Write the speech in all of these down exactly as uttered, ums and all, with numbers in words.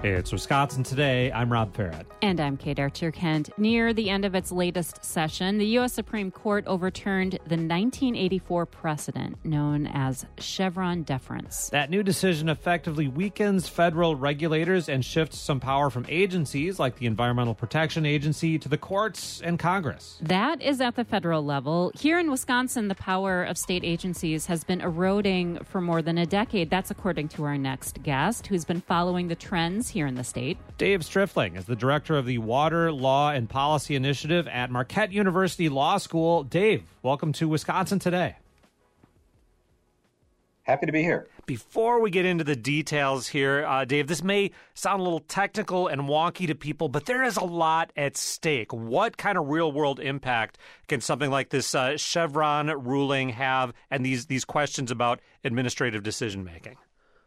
It's Wisconsin Today. I'm Rob Farrett. And I'm Kate Archer-Kent. Near the end of its latest session, the U S Supreme Court overturned the nineteen eighty-four precedent known as Chevron deference. That new decision effectively weakens federal regulators and shifts some power from agencies like the Environmental Protection Agency to the courts and Congress. That is at the federal level. Here in Wisconsin, the power of state agencies has been eroding for more than a decade. That's according to our next guest, who's been following the trends here in the state. Dave Strifling is the director of the Water, Law, and Policy Initiative at Marquette University Law School. Dave, welcome to Wisconsin Today. Happy to be here. Before we get into the details here, uh, Dave, this may sound a little technical and wonky to people, but there is a lot at stake. What kind of real-world impact can something like this uh, Chevron ruling have, and these these questions about administrative decision-making?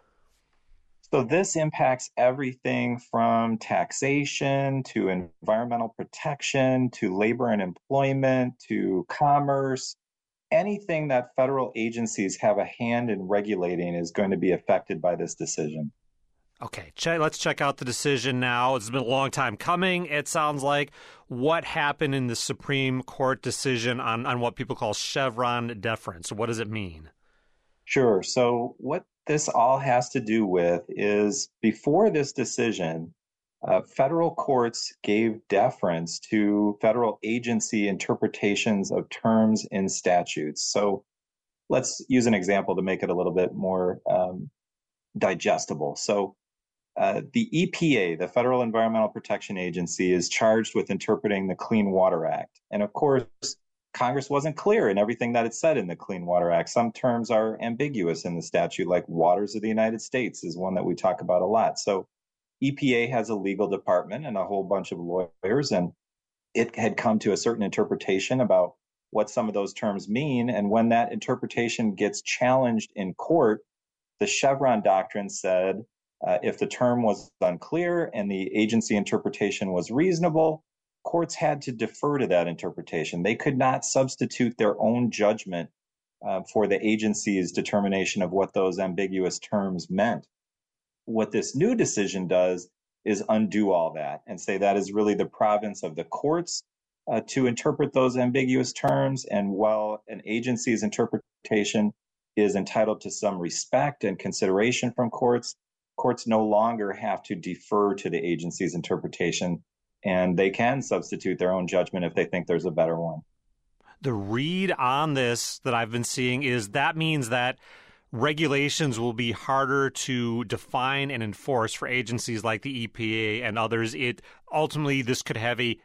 So this impacts everything from taxation to environmental protection to labor and employment to commerce. Anything that federal agencies have a hand in regulating is going to be affected by this decision. Okay, check, let's check out the decision now. It's been a long time coming, it sounds like. What happened in the Supreme Court decision on, on what people call Chevron deference? What does it mean? Sure. So what this all has to do with is before this decision, uh, federal courts gave deference to federal agency interpretations of terms in statutes. So let's use an example to make it a little bit more um, digestible. So uh, the E P A, the Federal Environmental Protection Agency, is charged with interpreting the Clean Water Act. And of course, Congress wasn't clear in everything that it said in the Clean Water Act. Some terms are ambiguous in the statute, like waters of the United States is one that we talk about a lot. So E P A has a legal department and a whole bunch of lawyers, and it had come to a certain interpretation about what some of those terms mean. And when that interpretation gets challenged in court, the Chevron doctrine said uh, if the term was unclear and the agency interpretation was reasonable, courts had to defer to that interpretation. They could not substitute their own judgment uh, for the agency's determination of what those ambiguous terms meant. What this new decision does is undo all that and say that is really the province of the courts uh, to interpret those ambiguous terms. And while an agency's interpretation is entitled to some respect and consideration from courts, courts no longer have to defer to the agency's interpretation, and they can substitute their own judgment if they think there's a better one. The read on this that I've been seeing is that means that regulations will be harder to define and enforce for agencies like the E P A and others. It ultimately, this could have a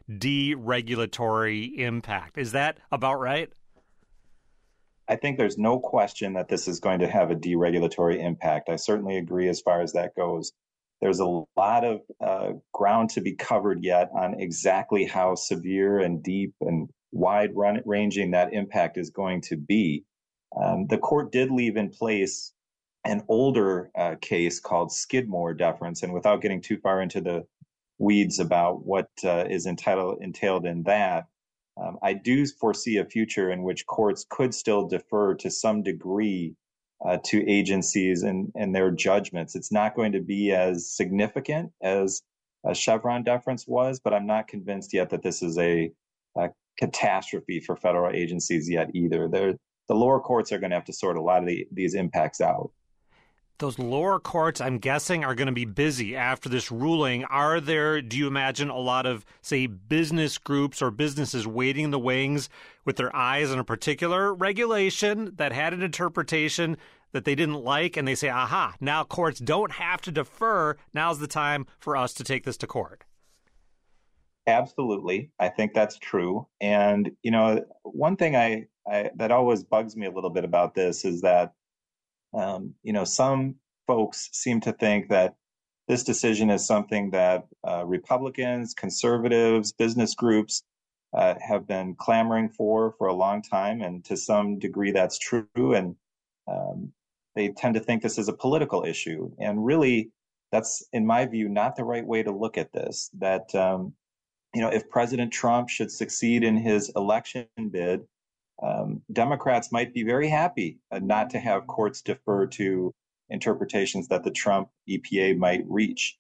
deregulatory impact. Is that about right? I think there's no question that this is going to have a deregulatory impact. I certainly agree as far as that goes. There's a lot of uh, ground to be covered yet on exactly how severe and deep and wide-ranging that impact is going to be. Um, the court did leave in place an older uh, case called Skidmore deference, and without getting too far into the weeds about what uh, is entitled, entailed in that, um, I do foresee a future in which courts could still defer to some degree Uh, to agencies and, and their judgments. It's not going to be as significant as uh, Chevron deference was, but I'm not convinced yet that this is a, a catastrophe for federal agencies yet either. They're, the lower courts are going to have to sort a lot of the, these impacts out. Those lower courts, I'm guessing, are going to be busy after this ruling. Are there, do you imagine, a lot of, say, business groups or businesses waiting in the wings with their eyes on a particular regulation that had an interpretation that they didn't like, and they say, aha, now courts don't have to defer. Now's the time for us to take this to court. Absolutely. I think that's true. And, you know, one thing I, I that always bugs me a little bit about this is that Um, you know, some folks seem to think that this decision is something that uh, Republicans, conservatives, business groups uh, have been clamoring for for a long time. And to some degree, that's true. And um, they tend to think this is a political issue. And really, that's, in my view, not the right way to look at this. That, um, you know, if President Trump should succeed in his election bid, Um, Democrats might be very happy uh, not to have courts defer to interpretations that the Trump E P A might reach.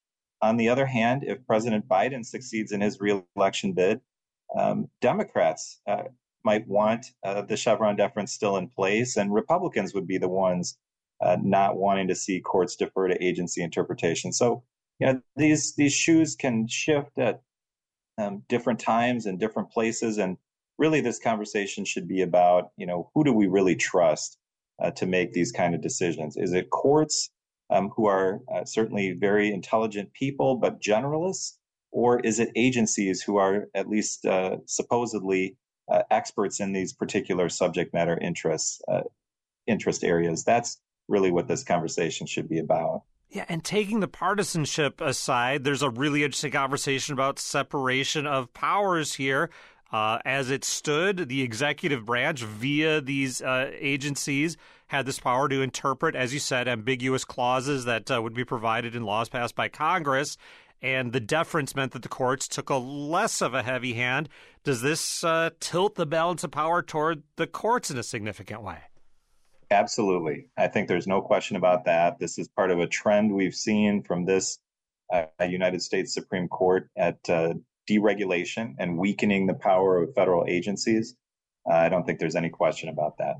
on the other hand, if President Biden succeeds in his reelection bid, um, Democrats uh, might want uh, the Chevron deference still in place, and Republicans would be the ones uh, not wanting to see courts defer to agency interpretation. So, you know, these these shoes can shift at um, different times and different places, and really, this conversation should be about, you know, who do we really trust uh, to make these kind of decisions? Is it courts um, who are uh, certainly very intelligent people but generalists, or is it agencies who are at least uh, supposedly uh, experts in these particular subject matter interests, uh, interest areas? That's really what this conversation should be about. Yeah, and taking the partisanship aside, there's a really interesting conversation about separation of powers here. Uh, as it stood, the executive branch, via these uh, agencies, had this power to interpret, as you said, ambiguous clauses that uh, would be provided in laws passed by Congress. And the deference meant that the courts took a less of a heavy hand. Does this uh, tilt the balance of power toward the courts in a significant way? Absolutely. I think there's no question about that. This is part of a trend we've seen from this uh, United States Supreme Court at uh, deregulation and weakening the power of federal agencies. Uh, I don't think there's any question about that.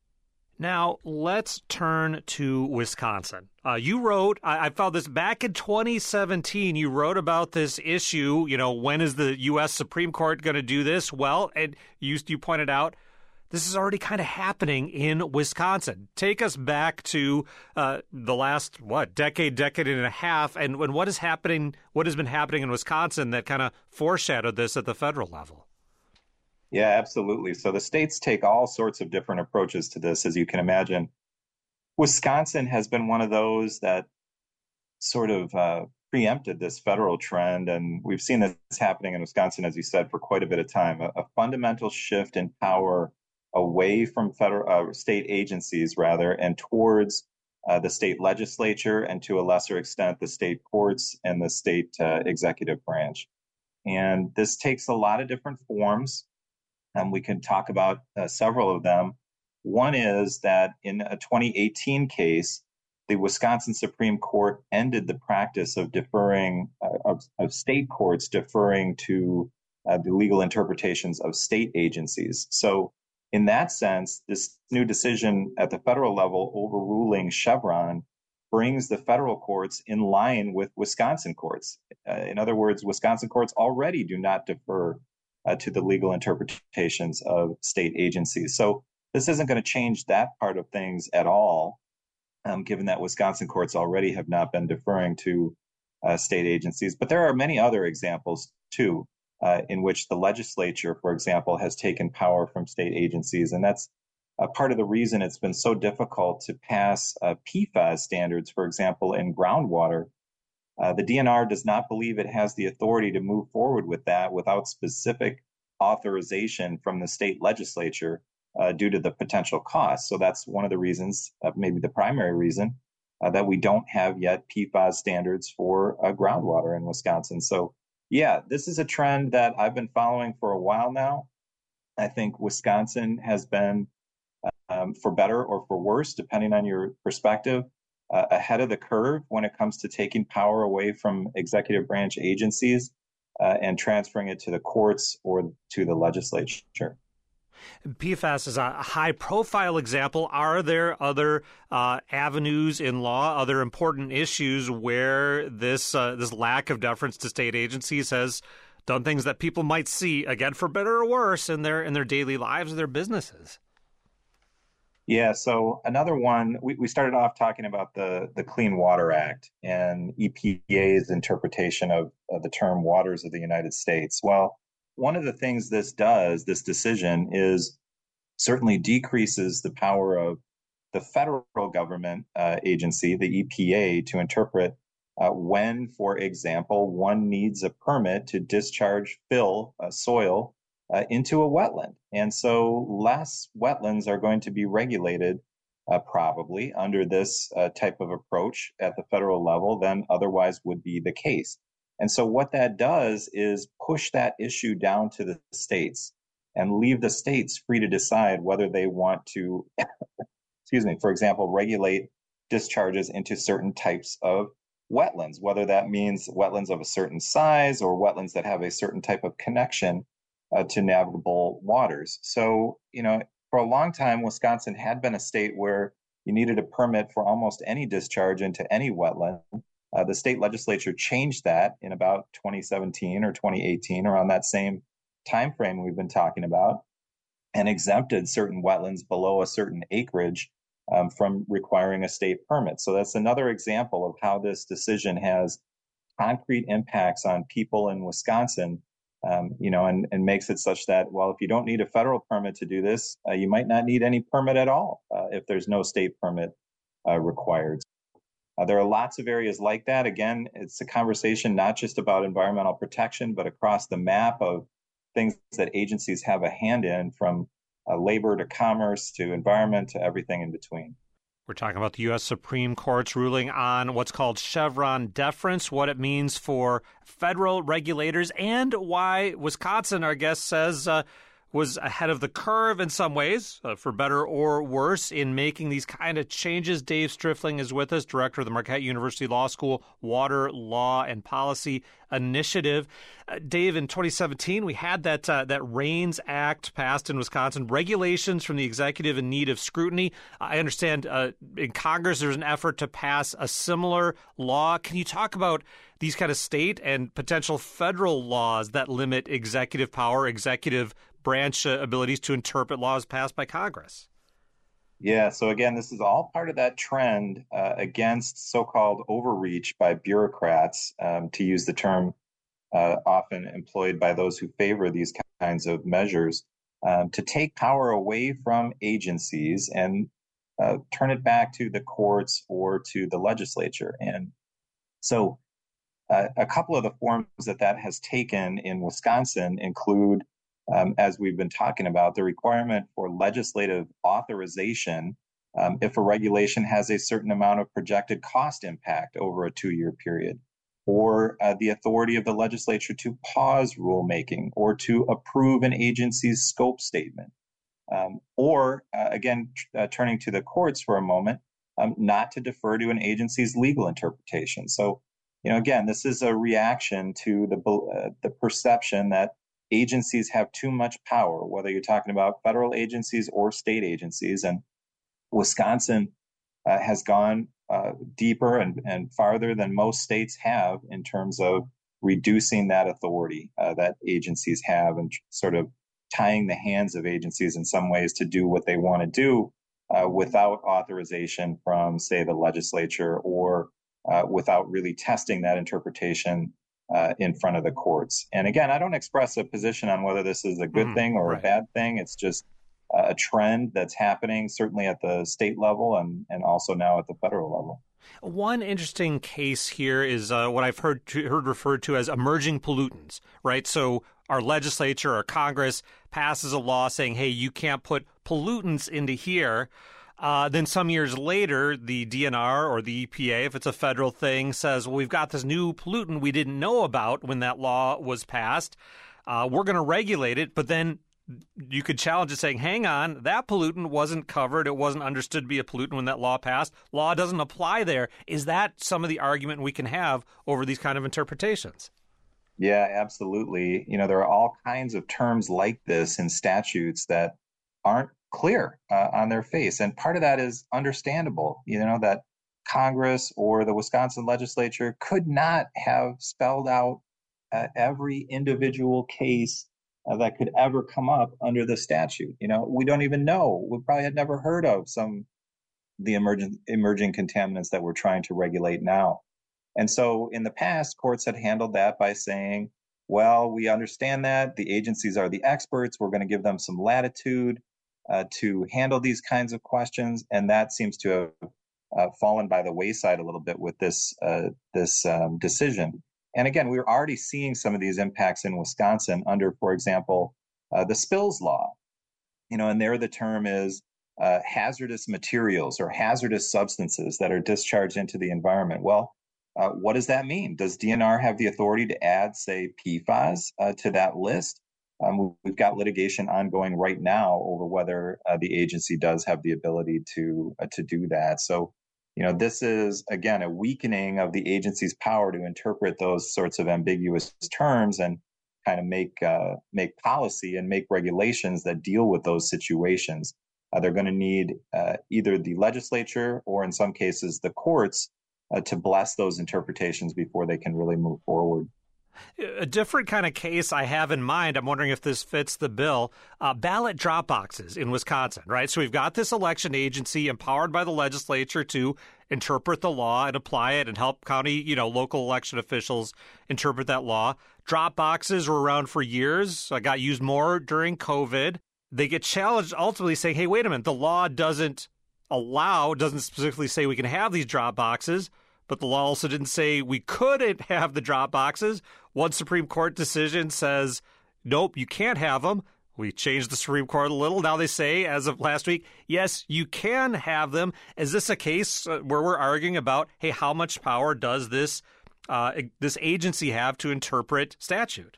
Now, let's turn to Wisconsin. Uh, you wrote, I, I found this back in twenty seventeen, you wrote about this issue, you know, when is the U S Supreme Court going to do this? Well, and you, you pointed out, this is already kind of happening in Wisconsin. Take us back to uh, the last, what, decade, decade and a half, and, and what is happening, what has been happening in Wisconsin that kind of foreshadowed this at the federal level? Yeah, absolutely. So the states take all sorts of different approaches to this, as you can imagine. Wisconsin has been one of those that sort of uh, preempted this federal trend, and we've seen this happening in Wisconsin, as you said, for quite a bit of time. A, a fundamental shift in power away from federal uh, state agencies, rather, and towards uh, the state legislature and, to a lesser extent, the state courts and the state uh, executive branch. And this takes a lot of different forms. Um, we can talk about uh, several of them. One is that in a twenty eighteen case, the Wisconsin Supreme Court ended the practice of deferring, uh, of, of state courts deferring to uh, the legal interpretations of state agencies. So in that sense, this new decision at the federal level overruling Chevron brings the federal courts in line with Wisconsin courts. Uh, in other words, Wisconsin courts already do not defer uh, to the legal interpretations of state agencies. So this isn't going to change that part of things at all, um, given that Wisconsin courts already have not been deferring to uh, state agencies. But there are many other examples, too. Uh, in which the legislature, for example, has taken power from state agencies. And that's uh, part of the reason it's been so difficult to pass uh, P FAS standards, for example, in groundwater. Uh, the D N R does not believe it has the authority to move forward with that without specific authorization from the state legislature uh, due to the potential costs. So that's one of the reasons, uh, maybe the primary reason, uh, that we don't have yet P FAS standards for uh, groundwater in Wisconsin. So yeah, this is a trend that I've been following for a while now. I think Wisconsin has been, um, for better or for worse, depending on your perspective, uh, ahead of the curve when it comes to taking power away from executive branch agencies uh, and transferring it to the courts or to the legislature. P FAS is a high-profile example. Are there other uh, avenues in law, other important issues where this uh, this lack of deference to state agencies has done things that people might see, again, for better or worse, in their in their daily lives or their businesses? Yeah, so another one, we, we started off talking about the, the Clean Water Act and E P A's interpretation of, of the term waters of the United States. Well, one of the things this does, this decision, is certainly decreases the power of the federal government uh, agency, the E P A, to interpret uh, when, for example, one needs a permit to discharge fill uh, soil uh, into a wetland. And so less wetlands are going to be regulated uh, probably under this uh, type of approach at the federal level than otherwise would be the case. And so what that does is push that issue down to the states and leave the states free to decide whether they want to, excuse me, for example, regulate discharges into certain types of wetlands, whether that means wetlands of a certain size or wetlands that have a certain type of connection uh, to navigable waters. So, you know, for a long time, Wisconsin had been a state where you needed a permit for almost any discharge into any wetland. Uh, the state legislature changed that in about twenty seventeen or twenty eighteen, around that same time frame we've been talking about, and exempted certain wetlands below a certain acreage um, from requiring a state permit. So that's another example of how this decision has concrete impacts on people in Wisconsin, um, you know, and, and makes it such that, well, if you don't need a federal permit to do this, uh, you might not need any permit at all uh, if there's no state permit uh, required. Uh, there are lots of areas like that. Again, it's a conversation not just about environmental protection, but across the map of things that agencies have a hand in, from uh, labor to commerce to environment to everything in between. We're talking about the U S Supreme Court's ruling on what's called Chevron deference, what it means for federal regulators, and why Wisconsin, our guest says, uh, was ahead of the curve in some ways, uh, for better or worse, in making these kind of changes. Dave Striffling is with us, director of the Marquette University Law School Water Law and Policy Initiative. Uh, Dave, in twenty seventeen, we had that uh, that RAINS Act passed in Wisconsin, regulations from the executive in need of scrutiny. I understand uh, in Congress there's an effort to pass a similar law. Can you talk about these kind of state and potential federal laws that limit executive power, executive branch uh, abilities to interpret laws passed by Congress? Yeah, so again, this is all part of that trend uh, against so-called overreach by bureaucrats, um, to use the term uh, often employed by those who favor these kinds of measures, um, to take power away from agencies and uh, turn it back to the courts or to the legislature. And so uh, a couple of the forms that that has taken in Wisconsin include, Um, as we've been talking about, the requirement for legislative authorization um, if a regulation has a certain amount of projected cost impact over a two-year period, or uh, the authority of the legislature to pause rulemaking or to approve an agency's scope statement, um, or, uh, again, uh, turning to the courts for a moment, um, not to defer to an agency's legal interpretation. So, you know, again, this is a reaction to the uh, the perception that agencies have too much power, whether you're talking about federal agencies or state agencies. And Wisconsin uh, has gone uh, deeper and, and farther than most states have in terms of reducing that authority uh, that agencies have, and sort of tying the hands of agencies in some ways to do what they want to do uh, without authorization from, say, the legislature, or uh, without really testing that interpretation Uh, in front of the courts. And again, I don't express a position on whether this is a good mm, thing or right. a bad thing. It's just uh, a trend that's happening, certainly at the state level and, and also now at the federal level. One interesting case here is uh, what I've heard to, heard referred to as emerging pollutants, right? So our legislature or Congress passes a law saying, hey, you can't put pollutants into here. Uh, then some years later, the D N R or the E P A, if it's a federal thing, says, well, we've got this new pollutant we didn't know about when that law was passed. Uh, we're going to regulate it. But then you could challenge it saying, hang on, that pollutant wasn't covered. It wasn't understood to be a pollutant when that law passed. Law doesn't apply there. Is that some of the argument we can have over these kind of interpretations? Yeah, absolutely. You know, there are all kinds of terms like this in statutes that aren't clear uh, on their face. And part of that is understandable, you know, that Congress or the Wisconsin legislature could not have spelled out uh, every individual case uh, that could ever come up under the statute. You know, we don't even know. We probably had never heard of some the emerging emerging contaminants that we're trying to regulate now. And so in the past, courts had handled that by saying, well, we understand that the agencies are the experts. We're going to give them some latitude Uh, to handle these kinds of questions, and that seems to have uh, fallen by the wayside a little bit with this uh, this um, decision. And again, we're already seeing some of these impacts in Wisconsin under, for example, uh, the spills law. You know, and there the term is uh, hazardous materials or hazardous substances that are discharged into the environment. Well, uh, what does that mean? Does D N R have the authority to add, say, P FAS uh, to that list? Um, we've got litigation ongoing right now over whether uh, the agency does have the ability to uh, to do that. So, you know, this is, again, a weakening of the agency's power to interpret those sorts of ambiguous terms and kind of make uh, make policy and make regulations that deal with those situations. Uh, they're going to need uh, either the legislature or, in some cases, the courts uh, to bless those interpretations before they can really move forward. A different kind of case I have in mind, I'm wondering if this fits the bill, uh, ballot drop boxes in Wisconsin, right? So we've got this election agency empowered by the legislature to interpret the law and apply it and help county, you know, local election officials interpret that law. Drop boxes were around for years, uh, got used more during COVID. They get challenged ultimately saying, hey, wait a minute, the law doesn't allow, doesn't specifically say we can have these drop boxes. But the law also didn't say we couldn't have the drop boxes. One Supreme Court decision says, nope, you can't have them. We changed the Supreme Court a little. Now they say, as of last week, yes, you can have them. Is this a case where we're arguing about, hey, how much power does this uh, this agency have to interpret statute?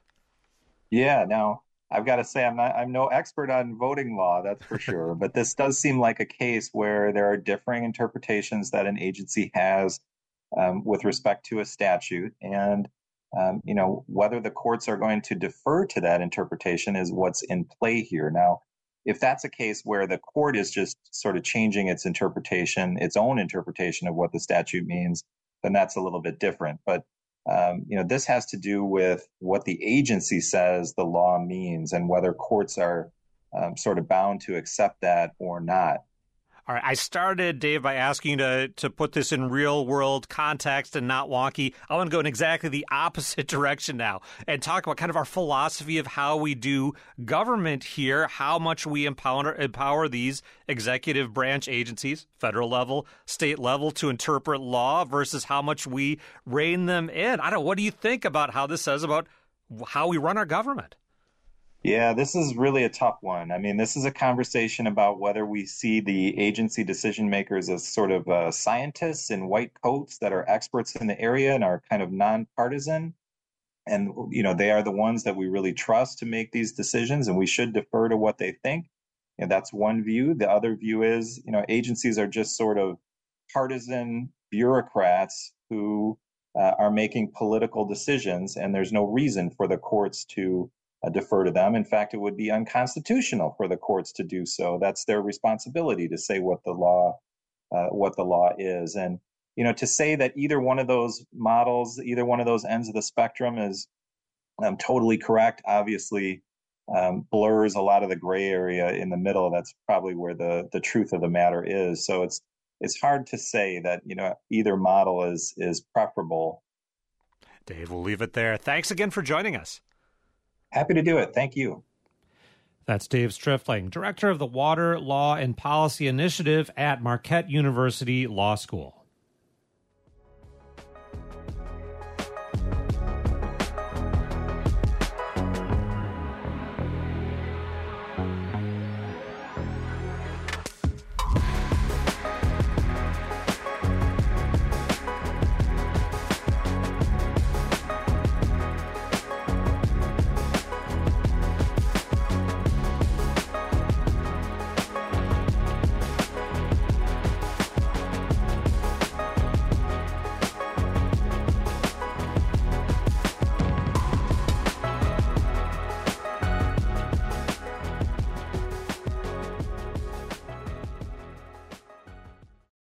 Yeah, now I've got to say I'm not I'm no expert on voting law, that's for sure. But this does seem like a case where there are differing interpretations that an agency has Um, with respect to a statute, and um, you know, whether the courts are going to defer to that interpretation is what's in play here. Now, if that's a case where the court is just sort of changing its interpretation, its own interpretation of what the statute means, then that's a little bit different. But um, you know, this has to do with what the agency says the law means and whether courts are um, sort of bound to accept that or not. All right. I started, Dave, by asking you to, to put this in real world context and not wonky. I want to go in exactly the opposite direction now and talk about kind of our philosophy of how we do government here, how much we empower, empower these executive branch agencies, federal level, state level, to interpret law versus how much we rein them in. I don't know. What do you think about how this says about how we run our government? Yeah, this is really a tough one. I mean, this is a conversation about whether we see the agency decision makers as sort of uh, scientists in white coats that are experts in the area and are kind of nonpartisan. And, you know, they are the ones that we really trust to make these decisions, and we should defer to what they think. And that's one view. The other view is, you know, agencies are just sort of partisan bureaucrats who uh, are making political decisions, and there's no reason for the courts to Uh, defer to them. In fact, it would be unconstitutional for the courts to do so. That's their responsibility to say what the law, uh, what the law is. And, you know, to say that either one of those models, either one of those ends of the spectrum is um, totally correct, obviously um, blurs a lot of the gray area in the middle. That's probably where the the truth of the matter is. So it's it's hard to say that, you know, either model is is preferable. Dave, we'll leave it there. Thanks again for joining us. Happy to do it. Thank you. That's Dave Strifling, Director of the Water, Law, and Policy Initiative at Marquette University Law School.